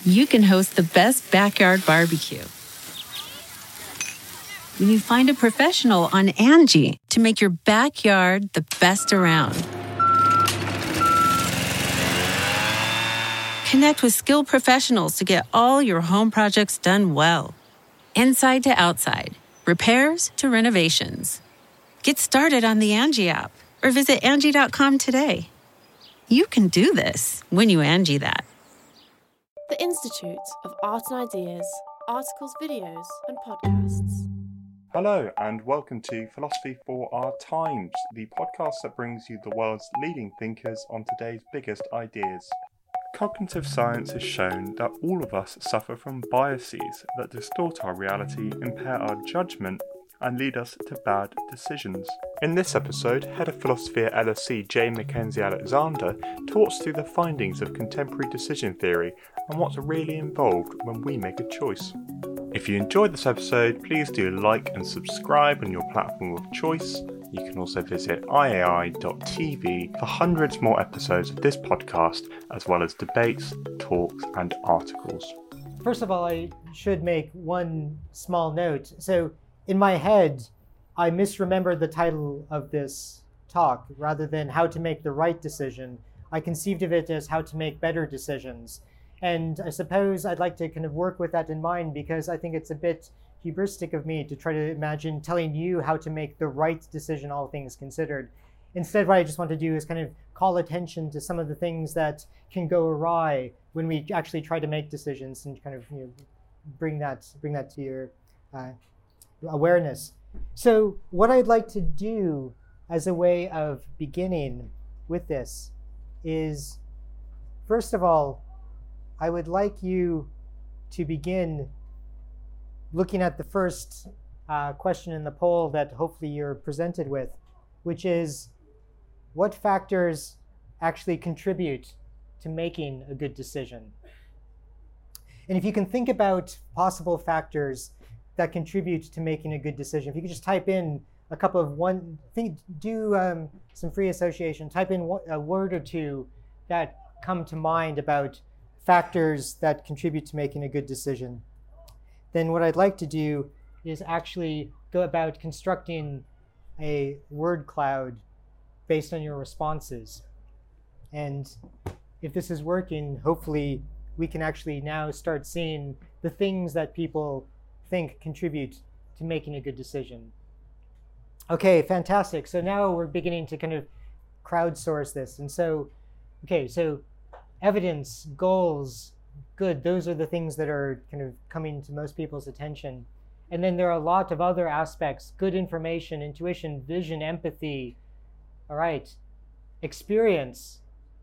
you can host the best backyard barbecue. When you find a professional on Angie to make your backyard the best around. Connect with skilled professionals to get all your home projects done well. Inside to outside, repairs to renovations. Get started on the Angie app or visit Angie.com today. You can do this when you Angie that. The Institute of Art and Ideas, articles, videos, and podcasts. Hello and welcome to Philosophy for Our Times, the podcast that brings you the world's leading thinkers on today's biggest ideas. Cognitive science has shown that all of us suffer from biases that distort our reality, impair our judgment, and lead us to bad decisions. In this episode, Head of Philosophy at LSE J. Mackenzie Alexander talks through the findings of contemporary decision theory and what's really involved when we make a choice. If you enjoyed this episode, please do like and subscribe on your platform of choice. You can also visit iai.tv for hundreds more episodes of this podcast, as well as debates, talks, and articles. First of all, I should make one small note. So, in my head, I misremembered the title of this talk. Rather than how to make the right decision, I conceived of it as how to make better decisions. And I suppose I'd like to kind of work with that in mind because I think it's a bit hubristic of me to try to imagine telling you how to make the right decision, all things considered. Instead, what I just want to do is kind of call attention to some of the things that can go awry when we actually try to make decisions and kind of bring that to your awareness. So what I'd like to do as a way of beginning with this is, first of all, I would like you to begin looking at the first question in the poll that hopefully you're presented with, which is, what factors actually contribute to making a good decision? And if you can think about possible factors that contribute to making a good decision, if you could just type in a couple of some free association, type in a word or two that come to mind about factors that contribute to making a good decision. Then what I'd like to do is actually go about constructing a word cloud based on your responses. And if this is working, hopefully we can actually now start seeing the things that people think contribute to making a good decision. Okay, fantastic. So now we're beginning to kind of crowdsource this. And so evidence, goals, good, those are the things that are kind of coming to most people's attention. And then there are a lot of other aspects: good information, intuition, vision, empathy, all right, experience,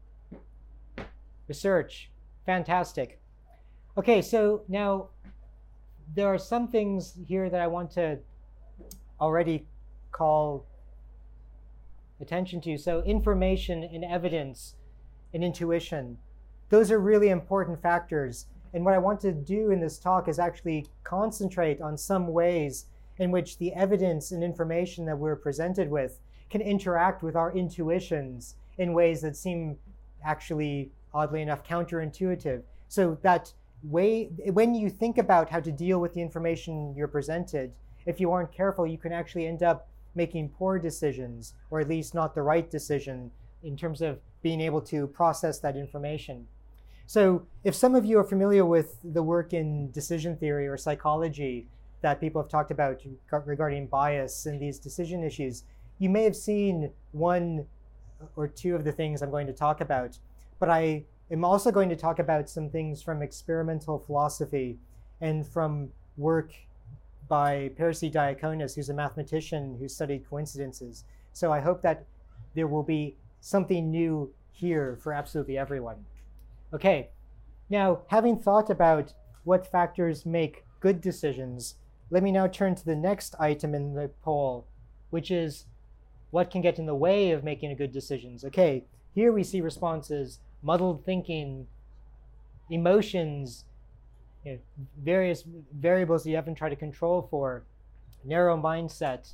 research, fantastic. Okay, so now there are some things here that I want to already call attention to. So information and evidence and intuition, those are really important factors. And what I want to do in this talk is actually concentrate on some ways in which the evidence and information that we're presented with can interact with our intuitions in ways that seem actually, oddly enough, counterintuitive. So that way, when you think about how to deal with the information you're presented, if you aren't careful, you can actually end up making poor decisions, or at least not the right decision in terms of being able to process that information. So if some of you are familiar with the work in decision theory or psychology that people have talked about regarding bias and these decision issues, you may have seen one or two of the things I'm going to talk about. But I am also going to talk about some things from experimental philosophy and from work by Percy Diaconis, who's a mathematician who studied coincidences. So I hope that there will be something new here for absolutely everyone. Okay, now having thought about what factors make good decisions, let me now turn to the next item in the poll, which is what can get in the way of making a good decisions. Okay, here we see responses: muddled thinking, emotions, various variables you haven't tried to control for, narrow mindset,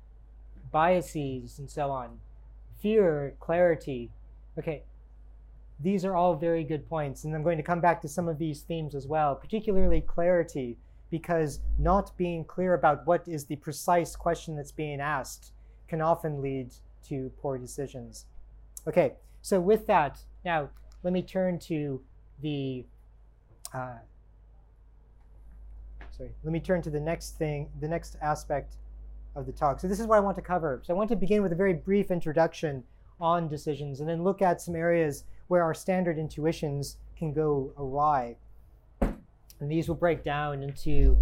biases, and so on. Fear, clarity. Okay, these are all very good points. And I'm going to come back to some of these themes as well, particularly clarity, because not being clear about what is the precise question that's being asked can often lead to poor decisions. Okay, so with that, now let me turn to the the next aspect of the talk. So this is what I want to cover. So I want to begin with a very brief introduction on decisions and then look at some areas where our standard intuitions can go awry. And these will break down into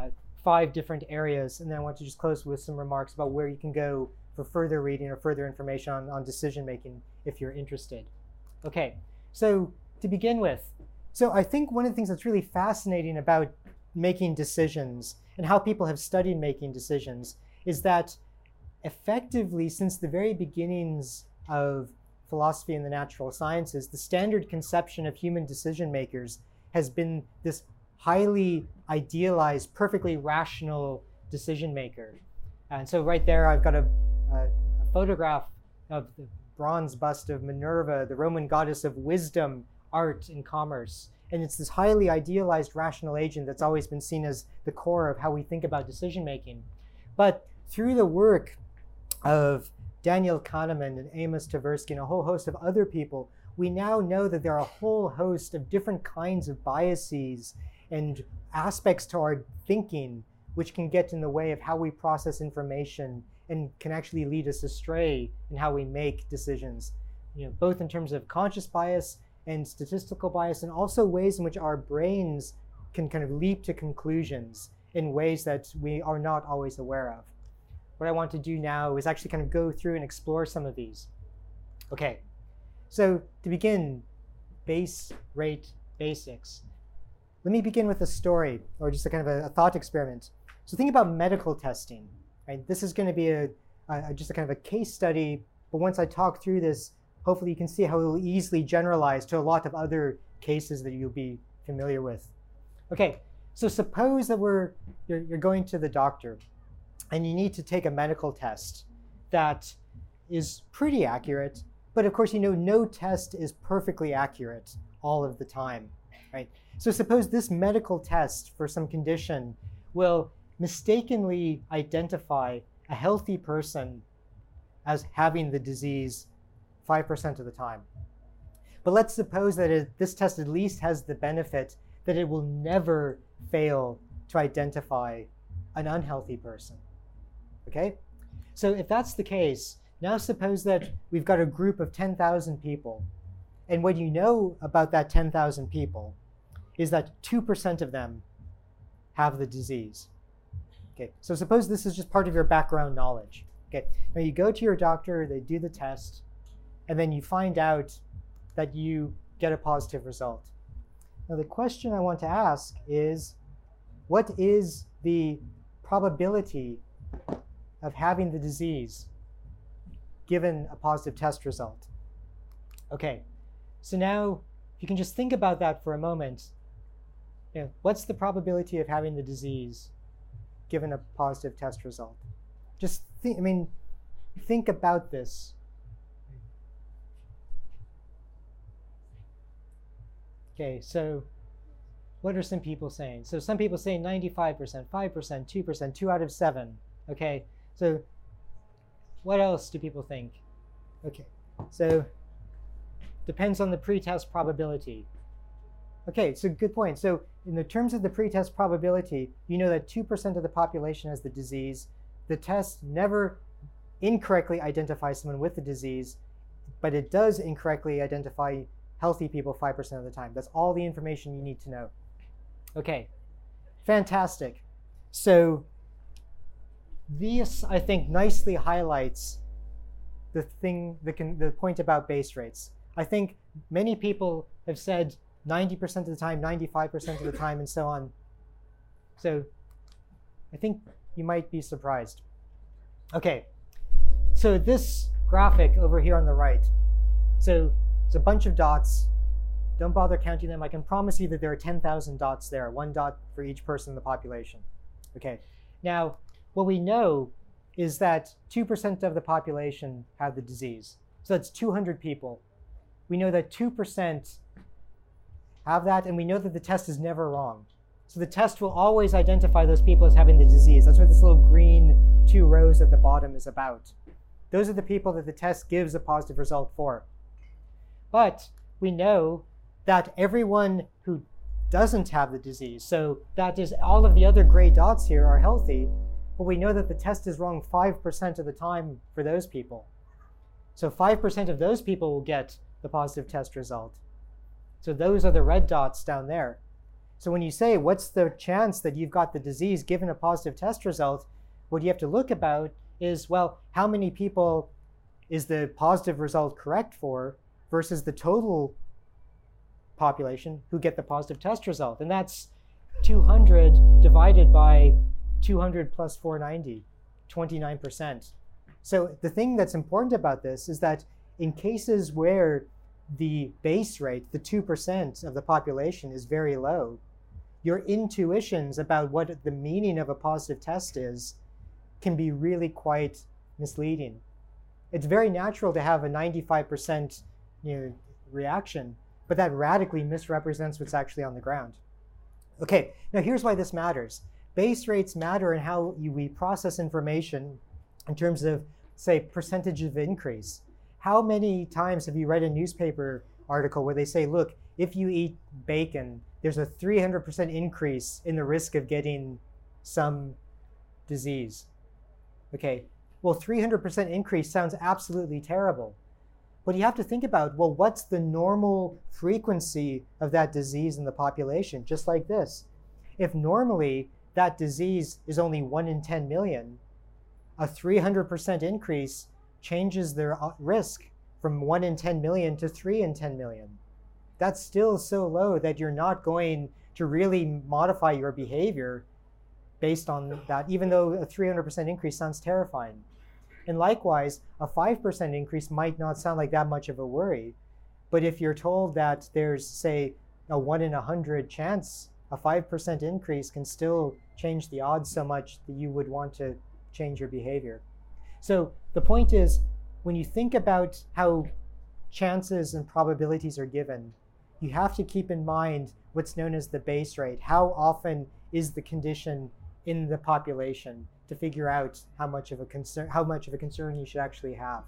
5 different areas. And then I want to just close with some remarks about where you can go for further reading or further information on decision making if you're interested. Okay, so to begin with, so I think one of the things that's really fascinating about making decisions and how people have studied making decisions is that effectively, since the very beginnings of philosophy and the natural sciences, the standard conception of human decision makers has been this highly idealized, perfectly rational decision maker. And so right there, I've got a photograph of the bronze bust of Minerva, the Roman goddess of wisdom, art, and commerce. And it's this highly idealized rational agent that's always been seen as the core of how we think about decision making. But through the work of Daniel Kahneman and Amos Tversky and a whole host of other people, we now know that there are a whole host of different kinds of biases and aspects to our thinking which can get in the way of how we process information and can actually lead us astray in how we make decisions, both in terms of conscious bias and statistical bias, and also ways in which our brains can kind of leap to conclusions in ways that we are not always aware of. What I want to do now is actually kind of go through and explore some of these. Okay, so to begin, base rate basics. Let me begin with a story, or just a kind of a thought experiment. So think about medical testing, right? This is going to be just a kind of a case study, but once I talk through this, hopefully you can see how it will easily generalize to a lot of other cases that you'll be familiar with. Okay, so suppose that you're going to the doctor and you need to take a medical test that is pretty accurate, but of course no test is perfectly accurate all of the time, right? So suppose this medical test for some condition will mistakenly identify a healthy person as having the disease 5% of the time. But let's suppose that this test at least has the benefit that it will never fail to identify an unhealthy person. Okay? So if that's the case, now suppose that we've got a group of 10,000 people, and what you know about that 10,000 people is that 2% of them have the disease. Okay, so suppose this is just part of your background knowledge. Okay, now you go to your doctor, they do the test, and then you find out that you get a positive result. Now the question I want to ask is, what is the probability of having the disease given a positive test result? Okay, so now if you can just think about that for a moment, what's the probability of having the disease given a positive test result? Just think about this. Okay, so what are some people saying? So some people say 95%, 5%, 2%, 2 out of 7. Okay, so what else do people think? Okay, so depends on the pretest probability. Okay, so good point. So in the terms of the pretest probability, you know that 2% of the population has the disease. The test never incorrectly identifies someone with the disease, but it does incorrectly identify healthy people 5% of the time. That's all the information you need to know. Okay, fantastic. So this, I think, nicely highlights the point about base rates. I think many people have said 90% of the time, 95% of the time, and so on. So I think you might be surprised. Okay, so this graphic over here on the right, so it's a bunch of dots. Don't bother counting them. I can promise you that there are 10,000 dots there, 1 dot for each person in the population. Okay, now what we know is that 2% of the population have the disease. So that's 200 people. we know that 2% have that, and we know that the test is never wrong. So the test will always identify those people as having the disease. That's what this little green 2 rows at the bottom is about. Those are the people that the test gives a positive result for. But we know that everyone who doesn't have the disease, so that is all of the other gray dots here are healthy, but we know that the test is wrong 5% of the time for those people. So 5% of those people will get the positive test result. So those are the red dots down there. So when you say, what's the chance that you've got the disease given a positive test result, what you have to look about is, well, how many people is the positive result correct for versus the total population who get the positive test result. And that's 200 divided by 200 plus 490, 29%. So the thing that's important about this is that in cases where the base rate, the 2% of the population, is very low, your intuitions about what the meaning of a positive test is can be really quite misleading. It's very natural to have a 95% reaction, but that radically misrepresents what's actually on the ground. Okay, now here's why this matters. Base rates matter in how we process information in terms of, say, percentage of increase. How many times have you read a newspaper article where they say, look, if you eat bacon, there's a 300% increase in the risk of getting some disease? Okay, well, 300% increase sounds absolutely terrible. But you have to think about, well, what's the normal frequency of that disease in the population? Just like this. If normally that disease is only 1 in 10 million, a 300% increase changes their risk from 1 in 10 million to 3 in 10 million. That's still so low that you're not going to really modify your behavior based on that, even though a 300% increase sounds terrifying. And likewise, a 5% increase might not sound like that much of a worry. But if you're told that there's, say, a 1 in 100 chance, a 5% increase can still change the odds so much that you would want to change your behavior. So the point is, when you think about how chances and probabilities are given, you have to keep in mind what's known as the base rate. How often is the condition in the population to figure out how much of a concern you should actually have.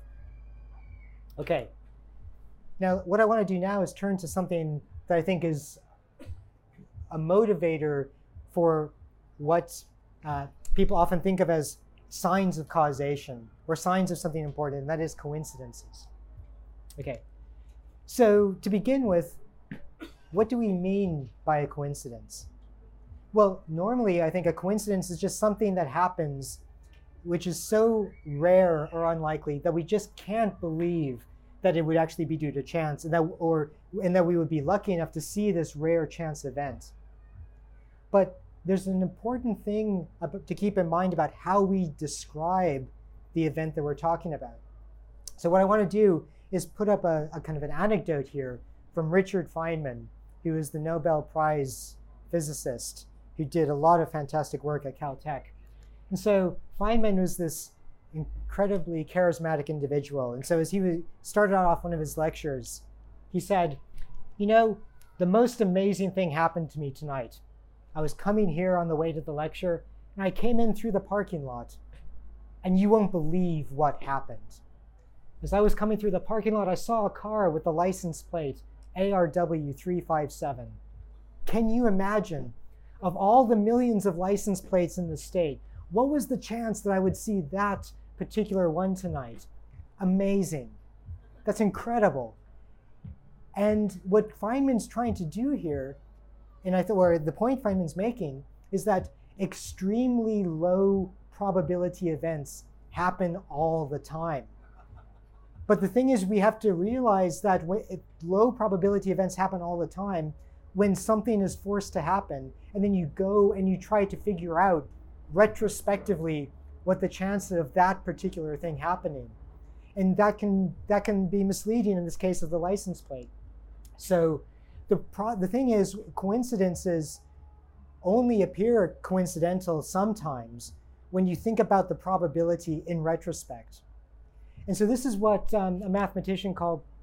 Okay. Now, what I want to do now is turn to something that I think is a motivator for what people often think of as signs of causation or signs of something important, and that is coincidences. Okay. So to begin with, what do we mean by a coincidence? Well, normally I think a coincidence is just something that happens which is so rare or unlikely that we just can't believe that it would actually be due to chance, and that we would be lucky enough to see this rare chance event. But there's an important thing to keep in mind about how we describe the event that we're talking about. So what I want to do is put up a kind of an anecdote here from Richard Feynman, who is the Nobel Prize physicist who did a lot of fantastic work at Caltech. And so Feynman was this incredibly charismatic individual. And so as he started off one of his lectures, he said, you know, the most amazing thing happened to me tonight. I was coming here on the way to the lecture, and I came in through the parking lot, and you won't believe what happened. As I was coming through the parking lot, I saw a car with the license plate ARW 357. Can you imagine, of all the millions of license plates in the state, what was the chance that I would see that particular one tonight? Amazing. That's incredible. And what Feynman's trying to do here, and I thought, or the point Feynman's making, is that extremely low probability events happen all the time. But the thing is, we have to realize that low probability events happen all the time when something is forced to happen, and then you go and you try to figure out retrospectively what the chances of that particular thing happening. And that can be misleading in this case of the license plate. So the thing is, coincidences only appear coincidental sometimes when you think about the probability in retrospect. And so this is what a mathematician called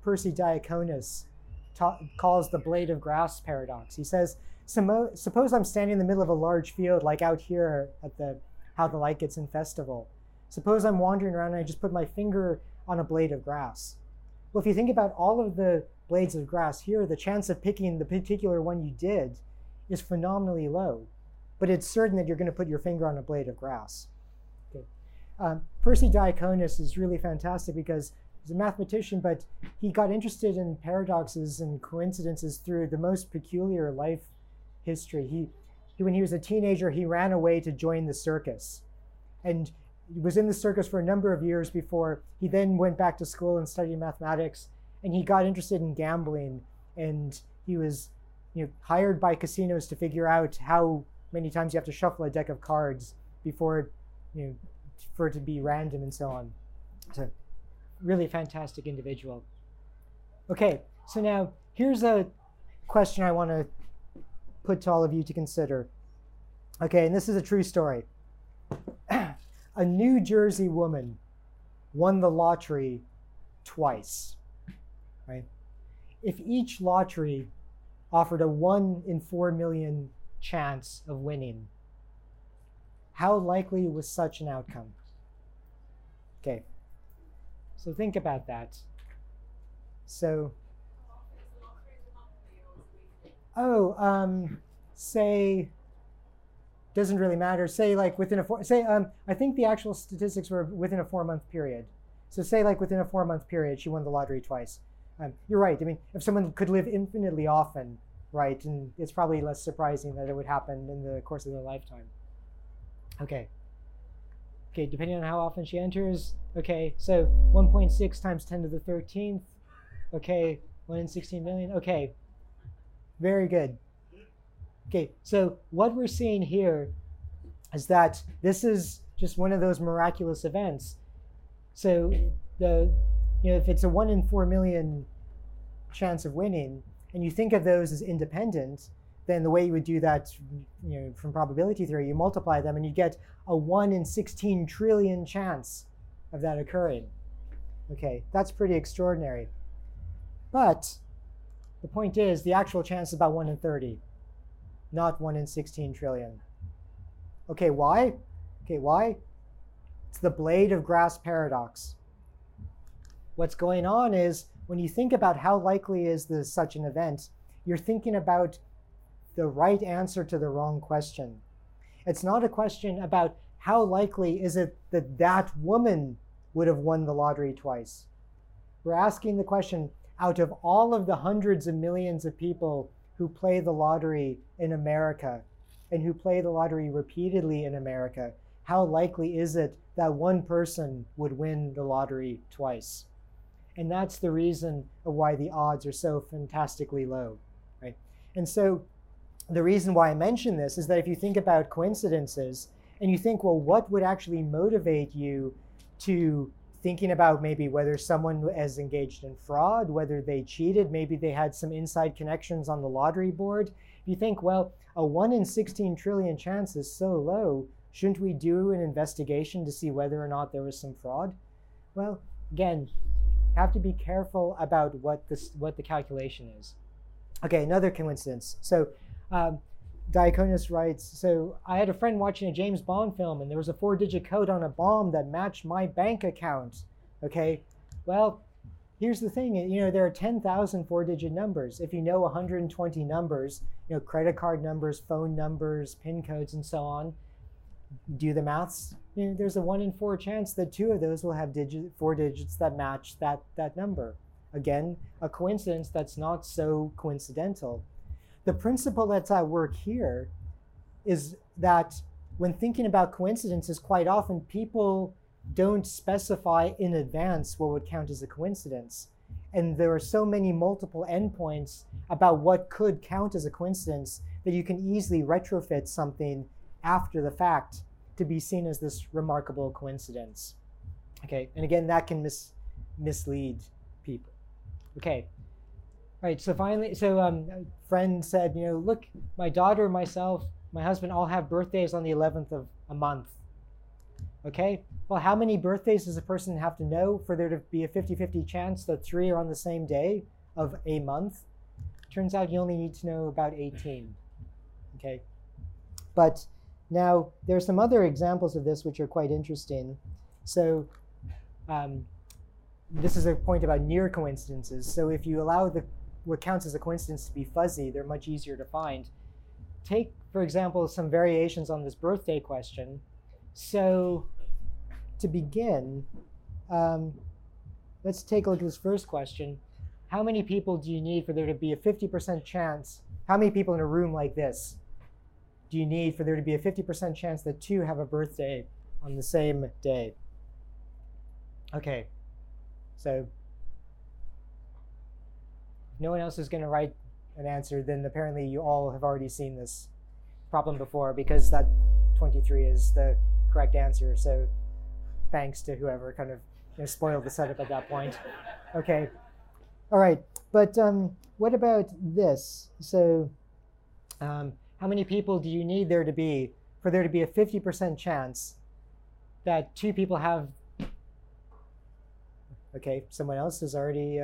Percy Diaconus calls the blade of grass paradox. He says, suppose I'm standing in the middle of a large field, like out here at How the Light Gets in Festival. Suppose I'm wandering around and I just put my finger on a blade of grass. Well, if you think about all of the blades of grass here, the chance of picking the particular one you did is phenomenally low, but it's certain that you're going to put your finger on a blade of grass. Okay. Percy Diaconus is really fantastic because he's a mathematician, but he got interested in paradoxes and coincidences through the most peculiar life history. When he was a teenager, he ran away to join the circus. And he was in the circus for a number of years before he then went back to school and studied mathematics. And he got interested in gambling. And he was hired by casinos to figure out how many times you have to shuffle a deck of cards before, for it to be random and so on. So, really fantastic individual. Okay, so now here's a question I want to put to all of you to consider. Okay, and this is a true story. A New Jersey woman won the lottery twice, right? If each lottery offered a 1 in 4 million chance of winning, how likely was such an outcome? Okay, so think about that. So, say, doesn't really matter. Say like within I think the actual statistics were within a 4-month period. So say like within a 4-month period, she won the lottery twice. You're right. I mean, if someone could live infinitely often, right, and it's probably less surprising that it would happen in the course of their lifetime. Okay, depending on how often she enters. Okay, so 1.6 times 10 to the 13th. Okay, 1 in 16 million. Okay, very good. Okay, so what we're seeing here is that this is just one of those miraculous events. So if it's a 1 in 4 million chance of winning, and you think of those as independent, then the way you would do that, from probability theory, you multiply them and you get a 1 in 16 trillion chance of that occurring. Okay, that's pretty extraordinary. But the point is, the actual chance is about 1 in 30, not 1 in 16 trillion. Okay, why? It's the blade of grass paradox. What's going on is, when you think about how likely is such an event, you're thinking about the right answer to the wrong question. It's not a question about how likely is it that woman would have won the lottery twice. We're asking the question, out of all of the hundreds of millions of people who play the lottery in America and who play the lottery repeatedly in America, how likely is it that one person would win the lottery twice? And that's the reason of why the odds are so fantastically low, right? And so the reason why I mention this is that if you think about coincidences and you think, well, what would actually motivate you to thinking about maybe whether someone is engaged in fraud, whether they cheated, maybe they had some inside connections on the lottery board. If you think, well, a 1 in 16 trillion chance is so low, shouldn't we do an investigation to see whether or not there was some fraud? Well, again, have to be careful about what the calculation is. Okay, another coincidence. So Diaconus writes, so I had a friend watching a James Bond film and there was a 4-digit code on a bomb that matched my bank account. Okay, well, here's the thing, there are 10,000 4-digit numbers. If you know 120 numbers, credit card numbers, phone numbers, PIN codes, and so on, do the maths, there's a 1 in 4 chance that 2 of those will have 4 digits that match that number. Again, a coincidence that's not so coincidental. The principle that's at work here is that when thinking about coincidences, quite often people don't specify in advance what would count as a coincidence. And there are so many multiple endpoints about what could count as a coincidence that you can easily retrofit something after the fact to be seen as this remarkable coincidence. Okay, and again, that can mislead people. Okay. Right, so finally, a friend said, look, my daughter, myself, my husband all have birthdays on the 11th of a month. Okay, well, how many birthdays does a person have to know for there to be a 50-50 chance that 3 are on the same day of a month? Turns out you only need to know about 18. Okay, but now there are some other examples of this which are quite interesting. So this is a point about near coincidences. So if you allow what counts as a coincidence to be fuzzy, they're much easier to find. Take, for example, some variations on this birthday question. So to begin, let's take a look at this first question. How many people do you need for there to be a 50% chance? How many people in a room like this do you need for there to be a 50% chance that 2 have a birthday on the same day? Okay, so if no one else is going to write an answer, then apparently you all have already seen this problem before, because that 23 is the correct answer. So thanks to whoever kind of spoiled the setup at that point. Okay, all right, but what about this? So how many people do you need there to be for there to be a 50% chance that 2 people have? Okay, someone else is already,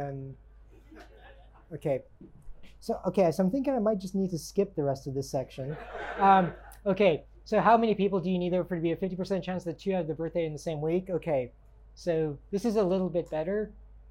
okay. So I'm thinking I might just need to skip the rest of this section. Okay, so how many people do you need there for to be a 50% chance that 2 have the birthday in the same week? Okay, so this is a little bit better.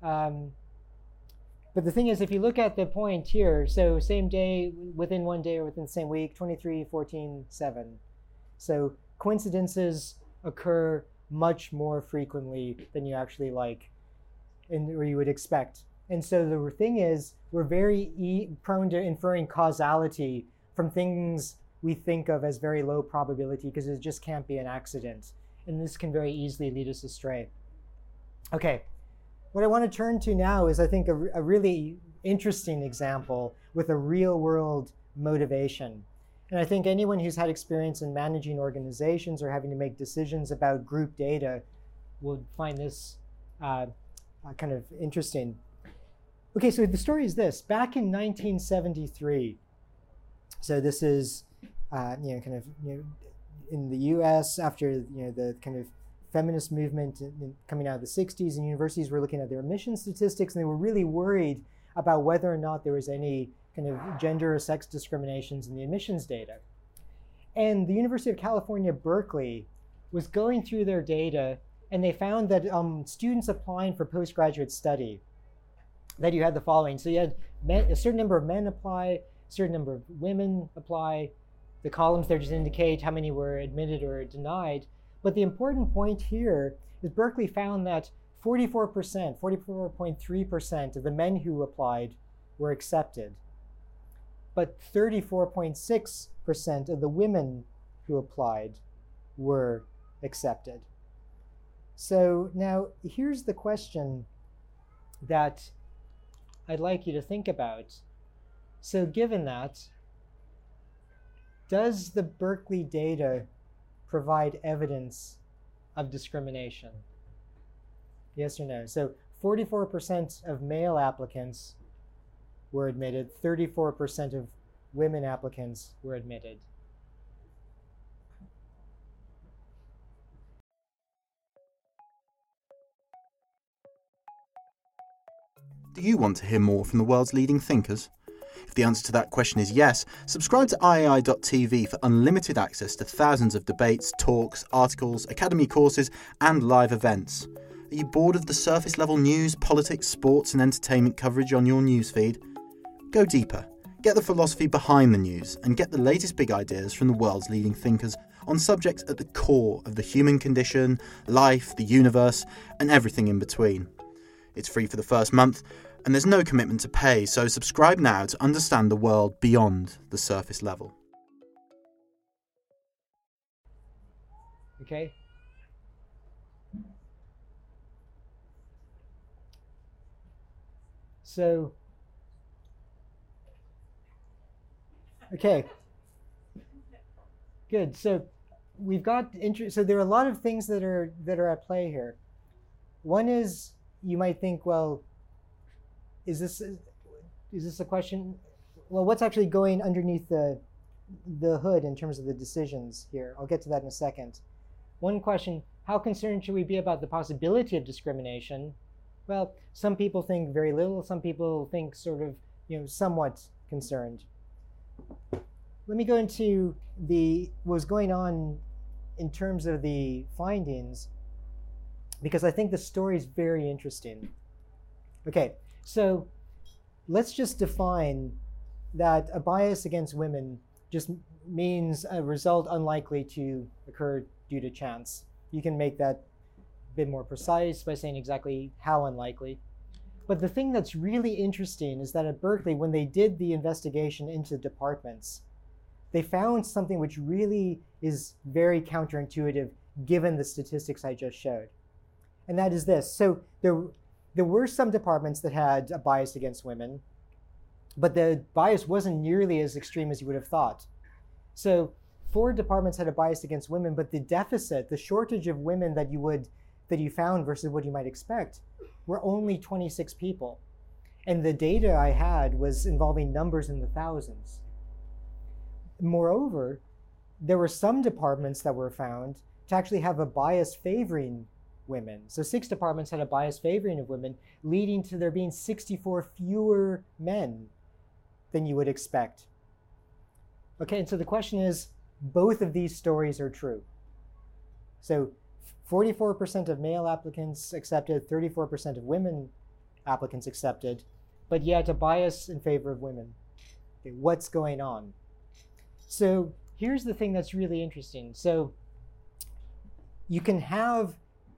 But the thing is, if you look at the point here, so same day, within 1 day or within the same week, 23, 14, 7. So coincidences occur much more frequently than you actually like, or you would expect. And so the thing is, we're very prone to inferring causality from things we think of as very low probability, because it just can't be an accident. And this can very easily lead us astray. Okay, what I want to turn to now is, I think, a really interesting example with a real world motivation. And I think anyone who's had experience in managing organizations or having to make decisions about group data will find this kind of interesting. Okay, so the story is this. Back in 1973, so this is in the U.S. after the kind of feminist movement coming out of the 60s, and universities were looking at their emission statistics, and they were really worried about whether or not there was any kind of gender or sex discriminations in the emissions data. And the University of California, Berkeley was going through their data, and they found that students applying for postgraduate study, that you had the following. So you had a certain number of men apply, a certain number of women apply. The columns there just indicate how many were admitted or denied. But the important point here is Berkeley found that 44.3% of the men who applied were accepted, but 34.6% of the women who applied were accepted. So now here's the question that I'd like you to think about. So given that, does the Berkeley data provide evidence of discrimination? Yes or no? So 44% of male applicants were admitted, 34% of women applicants were admitted. Do you want to hear more from the world's leading thinkers? If the answer to that question is yes, subscribe to iai.tv for unlimited access to thousands of debates, talks, articles, academy courses, and live events. Are you bored of the surface level news, politics, sports, and entertainment coverage on your newsfeed? Go deeper. Get the philosophy behind the news and get the latest big ideas from the world's leading thinkers on subjects at the core of the human condition, life, the universe, and everything in between. It's free for the first month, and there's no commitment to pay, so subscribe now to understand the world beyond the surface level. Okay. So, okay. Good. So we've got so there are a lot of things that are at play here. One is, you might think, well, is this a question? Well, what's actually going underneath the hood in terms of the decisions here? I'll get to that in a second. One question, how concerned should we be about the possibility of discrimination? Well, some people think very little, some people think sort of, somewhat concerned. Let me go into what's going on in terms of the findings, because I think the story is very interesting. Okay, so let's just define that a bias against women just means a result unlikely to occur due to chance. You can make that a bit more precise by saying exactly how unlikely. But the thing that's really interesting is that at Berkeley, when they did the investigation into departments, they found something which really is very counterintuitive given the statistics I just showed. And that is this. So there were some departments that had a bias against women, but the bias wasn't nearly as extreme as you would have thought. So 4 departments had a bias against women, but the deficit, the shortage of women that you found versus what you might expect, were only 26 people. And the data I had was involving numbers in the thousands. Moreover, there were some departments that were found to actually have a bias favoring women. So 6 departments had a bias favoring of women, leading to there being 64 fewer men than you would expect. Okay, and so the question is, both of these stories are true. So 44% of male applicants accepted, 34% of women applicants accepted, but yet a bias in favor of women. Okay, what's going on? So here's the thing that's really interesting. So you can have,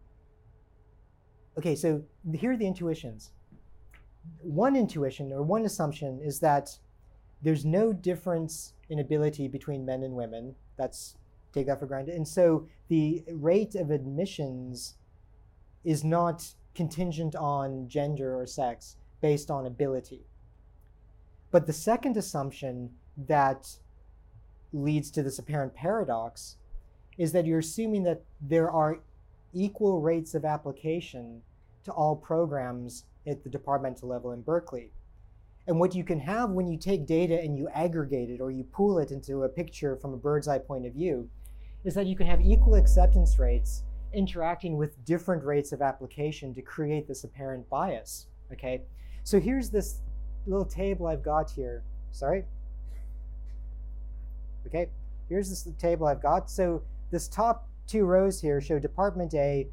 okay, so here are the intuitions. One intuition or one assumption is that there's no difference in ability between men and women. Take that for granted. And so the rate of admissions is not contingent on gender or sex based on ability. But the second assumption that leads to this apparent paradox is that you're assuming that there are equal rates of application to all programs at the departmental level in Berkeley. And what you can have when you take data and you aggregate it or you pool it into a picture from a bird's eye point of view is that you can have equal acceptance rates interacting with different rates of application to create this apparent bias, okay? So here's this little table I've got here. Sorry? Okay, here's this table I've got. So this top 2 rows here show Department A,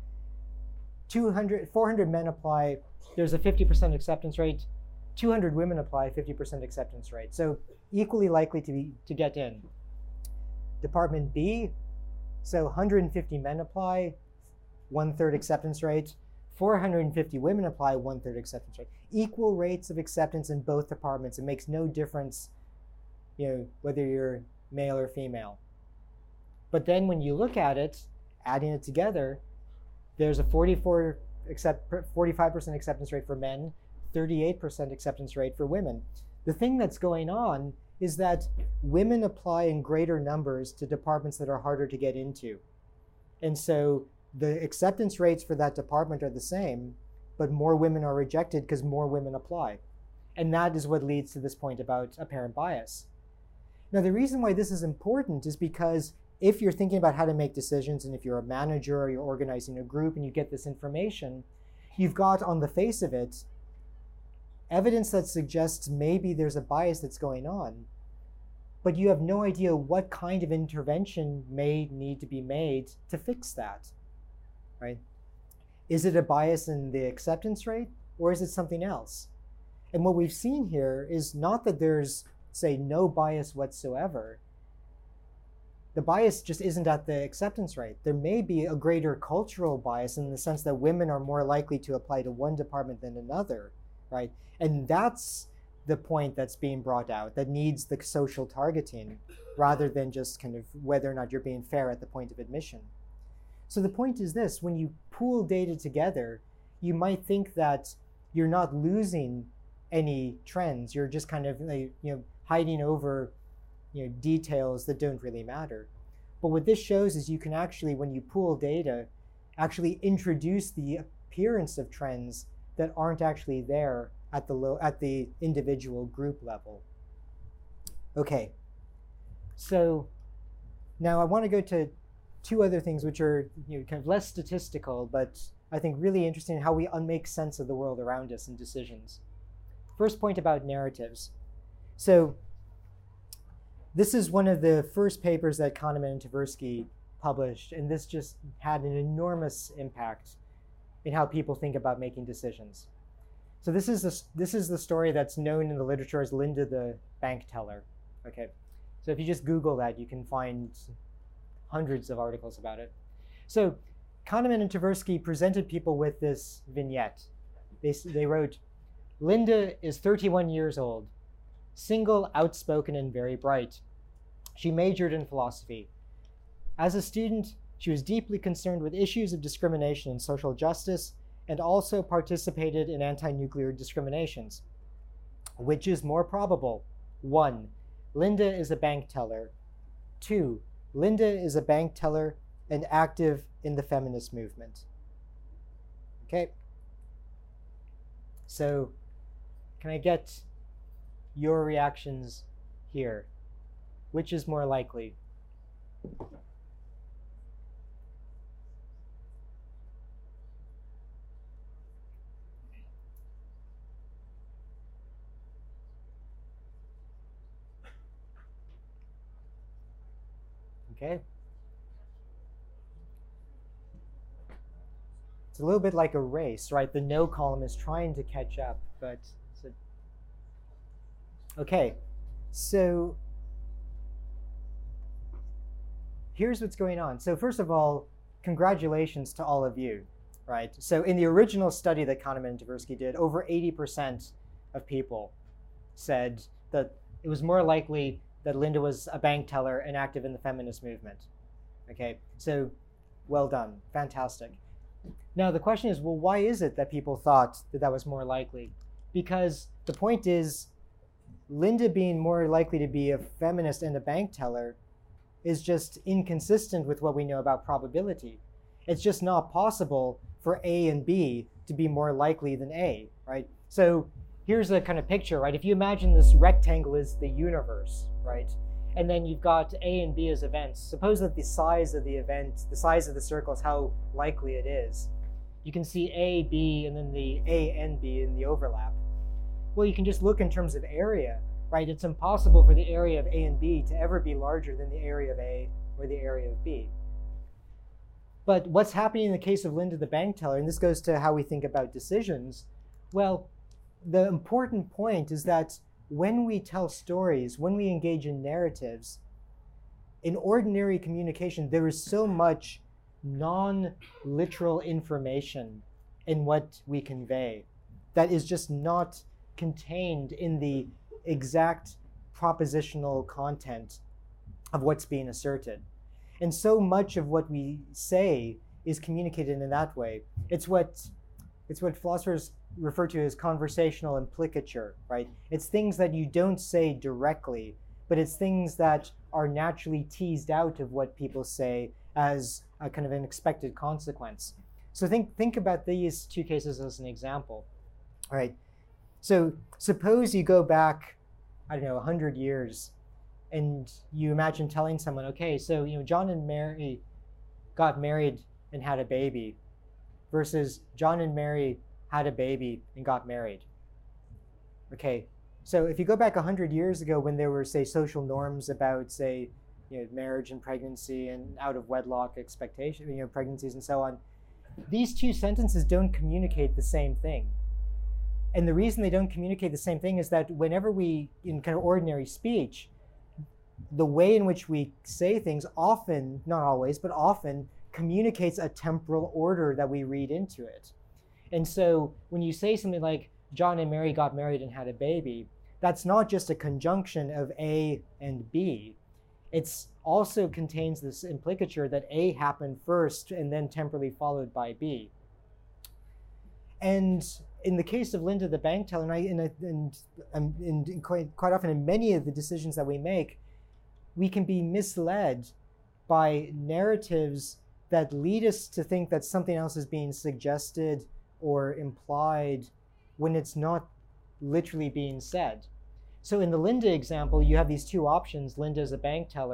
400 men apply, there's a 50% acceptance rate. 200 women apply, 50% acceptance rate. So equally likely to get in. Department B, so 150 men apply, 1/3 acceptance rate. 450 women apply, 1/3 acceptance rate. Equal rates of acceptance in both departments. It makes no difference, whether you're male or female. But then when you look at it, adding it together, there's a 45% acceptance rate for men, 38% acceptance rate for women. The thing that's going on is that women apply in greater numbers to departments that are harder to get into. And so the acceptance rates for that department are the same, but more women are rejected because more women apply. And that is what leads to this point about apparent bias. Now, the reason why this is important is because if you're thinking about how to make decisions, and if you're a manager or you're organizing a group and you get this information, you've got on the face of it evidence that suggests maybe there's a bias that's going on, but you have no idea what kind of intervention may need to be made to fix that, right? Is it a bias in the acceptance rate, or is it something else? And what we've seen here is not that there's, say, no bias whatsoever. The bias just isn't at the acceptance rate. There may be a greater cultural bias in the sense that women are more likely to apply to one department than another, right? And that's the point that's being brought out, that needs the social targeting rather than just kind of whether or not you're being fair at the point of admission. So the point is this: when you pool data together, you might think that you're not losing any trends. You're just kind of hiding over details that don't really matter. But what this shows is you can actually, when you pool data, actually introduce the appearance of trends that aren't actually there at the individual group level. Okay, so now I want to go to two other things which are kind of less statistical, but I think really interesting in how we make sense of the world around us and decisions. First point about narratives. So this is one of the first papers that Kahneman and Tversky published, and this just had an enormous impact in how people think about making decisions. So this is the story that's known in the literature as Linda the bank teller. Okay, so if you just Google that, you can find hundreds of articles about it. So Kahneman and Tversky presented people with this vignette. They wrote, Linda is 31 years old, single, outspoken, and very bright. She majored in philosophy. As a student, she was deeply concerned with issues of discrimination and social justice, and also participated in anti-nuclear discriminations. Which is more probable? 1. Linda is a bank teller. 2. Linda is a bank teller and active in the feminist movement. Okay. So, can I get your reactions here? Which is more likely? Okay. It's a little bit like a race, right? The no column is trying to catch up, but okay. So here's what's going on. So first of all, congratulations to all of you, right? So in the original study that Kahneman and Tversky did, over 80% of people said that it was more likely that Linda was a bank teller and active in the feminist movement. Okay, so well done, fantastic. Now the question is, well, why is it that people thought that that was more likely? Because the point is, Linda being more likely to be a feminist and a bank teller is just inconsistent with what we know about probability. It's just not possible for A and B to be more likely than A, right? So here's a kind of picture, right? If you imagine this rectangle is the universe, right? And then you've got A and B as events. Suppose that the size of the event, the size of the circle is how likely it is. You can see A, B, and then the A and B in the overlap. Well, you can just look in terms of area, right? It's impossible for the area of A and B to ever be larger than the area of A or the area of B. But what's happening in the case of Linda the bank teller, and this goes to how we think about decisions, well, the important point is that when we tell stories, when we engage in narratives, in ordinary communication, there is so much non-literal information in what we convey that is just not contained in the exact propositional content of what's being asserted. And so much of what we say is communicated in that way. It's what philosophers refer to as conversational implicature, right? It's things that you don't say directly, but it's things that are naturally teased out of what people say as a kind of an expected consequence. So think about these two cases as an example, all right? So suppose you go back, 100 years, and you imagine telling someone, okay, so John and Mary got married and had a baby, versus John and Mary had a baby and got married. Okay, so if you go back 100 years ago when there were, say, social norms about, say, marriage and pregnancy and out of wedlock expectation, pregnancies and so on, these two sentences don't communicate the same thing. And the reason they don't communicate the same thing is that whenever we, in kind of ordinary speech, the way in which we say things often, not always, but often communicates a temporal order that we read into it. And so when you say something like, John and Mary got married and had a baby, that's not just a conjunction of A and B. It also contains this implicature that A happened first and then temporally followed by B. And in the case of Linda the bank teller, and quite often in many of the decisions that we make, we can be misled by narratives that lead us to think that something else is being suggested or implied when it's not literally being said. So in the Linda example, you have these two options. Linda is a bank teller,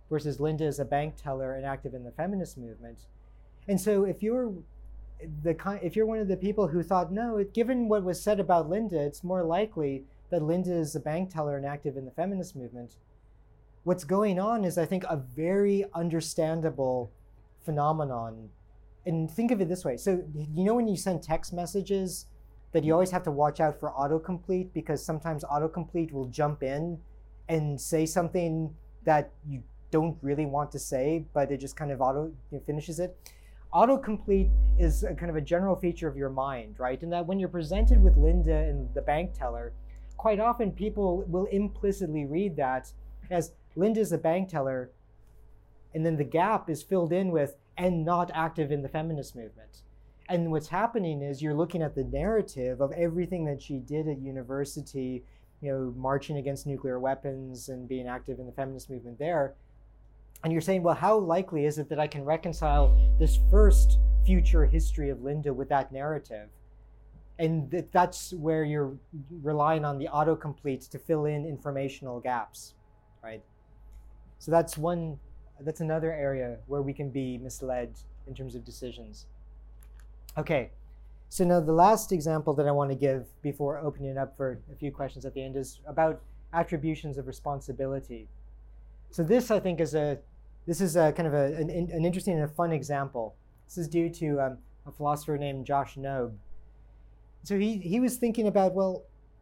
versus Linda is a bank teller and active in the feminist movement. And so if you're one of the people who thought, no, given what was said about Linda, it's more likely that Linda is a bank teller and active in the feminist movement, what's going on is, I think, a very understandable phenomenon. And think of it this way. So, you know, when you send text messages, that you always have to watch out for autocomplete, because sometimes autocomplete will jump in and say something that you don't really want to say, but it just kind of finishes it. Autocomplete is a kind of a general feature of your mind, right? And that when you're presented with Linda and the bank teller, quite often people will implicitly read that as Linda's a bank teller, and then the gap is filled in with and not active in the feminist movement. And what's happening is you're looking at the narrative of everything that she did at university, you know, marching against nuclear weapons and being active in the feminist movement there. And you're saying, well, how likely is it that I can reconcile this first future history of Linda with that narrative? And that's where you're relying on the autocomplete to fill in informational gaps, right? So that's another area where we can be misled in terms of decisions. Okay, so now the last example that I want to give before opening it up for a few questions at the end is about attributions of responsibility. So this, I think, is a kind of an interesting and a fun example. This is due to a philosopher named Josh Knobe. So he was thinking about, well,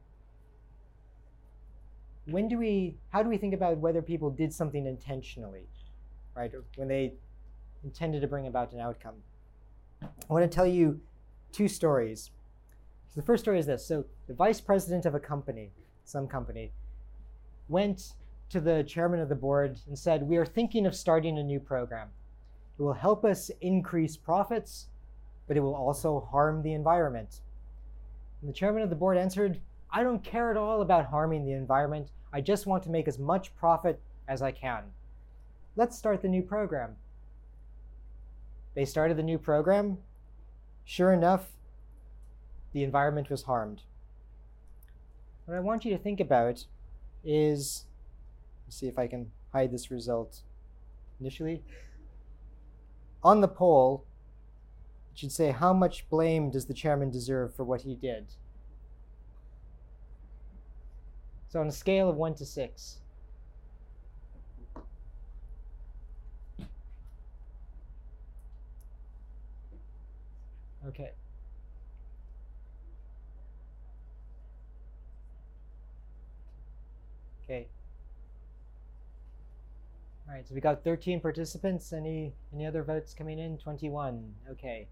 how do we think about whether people did something intentionally, right? Or when they intended to bring about an outcome. I want to tell you two stories. So the first story is this. So the vice president of some company, went to the chairman of the board and said, we are thinking of starting a new program. It will help us increase profits, but it will also harm the environment. And the chairman of the board answered, I don't care at all about harming the environment. I just want to make as much profit as I can. Let's start the new program. They started the new program. Sure enough, the environment was harmed. What I want you to think about is, let's see if I can hide this result initially. On the poll, it should say, how much blame does the chairman deserve for what he did? So on a scale of 1 to 6. Okay. Okay. All right, so we got 13 participants. Any other votes coming in? 21. Okay.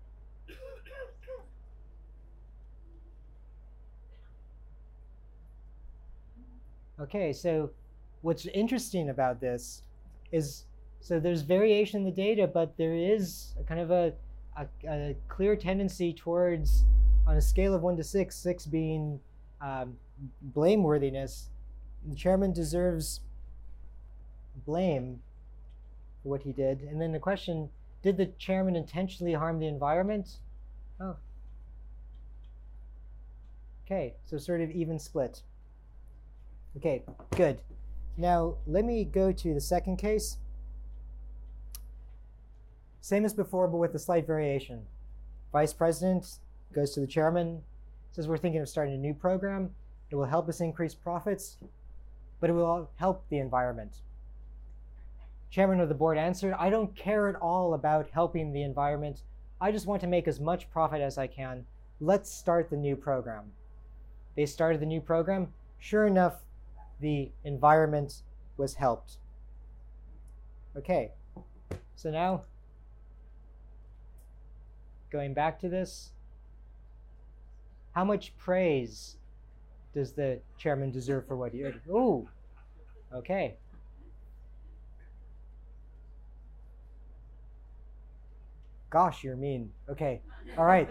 Okay, so what's interesting about this is, so there's variation in the data, but there is a kind of a clear tendency towards, on a scale of 1 to 6, 6 being blameworthiness. The chairman deserves blame for what he did. And then the question, did the chairman intentionally harm the environment? Oh. Okay, so sort of even split. Okay, good. Now, let me go to the second case. Same as before, but with a slight variation. Vice president goes to the chairman, says we're thinking of starting a new program. It will help us increase profits, but it will help the environment. Chairman of the board answered, I don't care at all about helping the environment. I just want to make as much profit as I can. Let's start the new program. They started the new program. Sure enough, the environment was helped. Okay, so now, going back to this, how much praise does the chairman deserve for what he did? Ooh, okay. Gosh, you're mean. Okay, all right.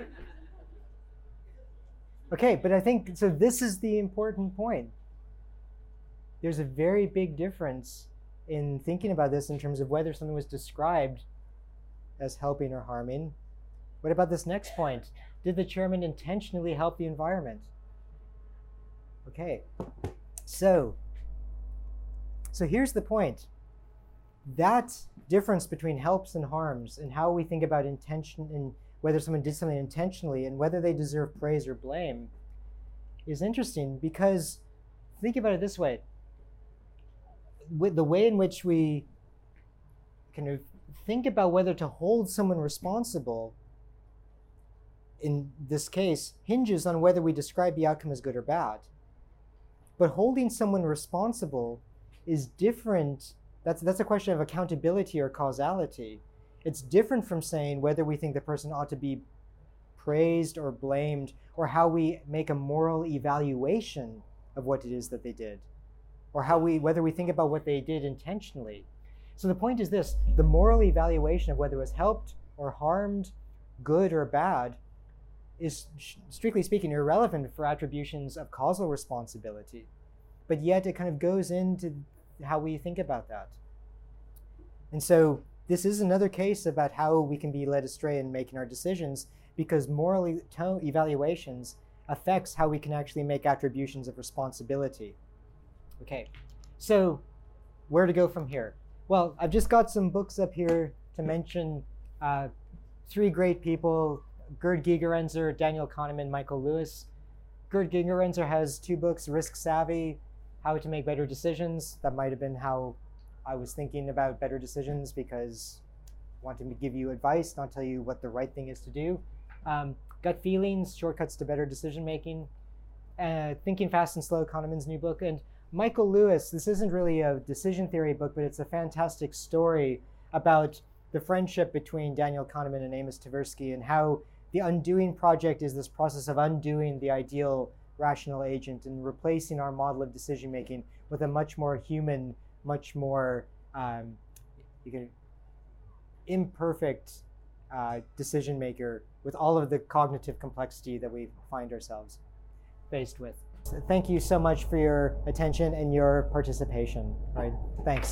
Okay, but I think, so this is the important point. There's a very big difference in thinking about this in terms of whether something was described as helping or harming. What about this next point? Did the chairman intentionally help the environment? Okay, so here's the point. that difference between helps and harms and how we think about intention and whether someone did something intentionally and whether they deserve praise or blame is interesting, because think about it this way. With the way in which we kind of think about whether to hold someone responsible in this case hinges on whether we describe the outcome as good or bad. But holding someone responsible is different. That's a question of accountability or causality. It's different from saying whether we think the person ought to be praised or blamed, or how we make a moral evaluation of what it is that they did, or whether we think about what they did intentionally. So the point is this: the moral evaluation of whether it was helped or harmed, good or bad, is strictly speaking irrelevant for attributions of causal responsibility. But yet it kind of goes into how we think about that. And so this is another case about how we can be led astray in making our decisions, because moral evaluations affects how we can actually make attributions of responsibility. Okay, so where to go from here? Well, I've just got some books up here to mention three great people: Gerd Gigerenzer, Daniel Kahneman, Michael Lewis. Gerd Gigerenzer has two books: Risk Savvy, How to Make Better Decisions. That might have been how I was thinking about better decisions, because I wanted to give you advice, not tell you what the right thing is to do. Gut Feelings, Shortcuts to Better Decision Making. Thinking Fast and Slow, Kahneman's new book. And Michael Lewis, this isn't really a decision theory book, but it's a fantastic story about the friendship between Daniel Kahneman and Amos Tversky, and how the Undoing Project is this process of undoing the ideal rational agent and replacing our model of decision making with a much more human, much more imperfect decision maker with all of the cognitive complexity that we find ourselves faced with. So thank you so much for your attention and your participation. All right, thanks.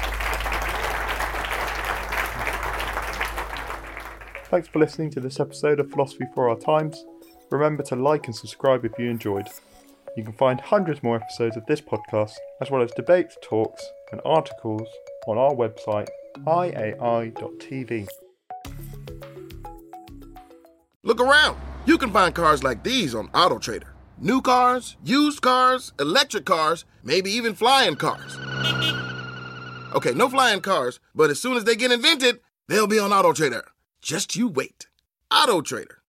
Thanks for listening to this episode of Philosophy for Our Times. Remember to like and subscribe if you enjoyed. You can find hundreds more episodes of this podcast, as well as debates, talks, and articles on our website, iai.tv. Look around. You can find cars like these on AutoTrader. New cars, used cars, electric cars, maybe even flying cars. Okay, no flying cars, but as soon as they get invented, they'll be on AutoTrader. Just you wait. AutoTrader.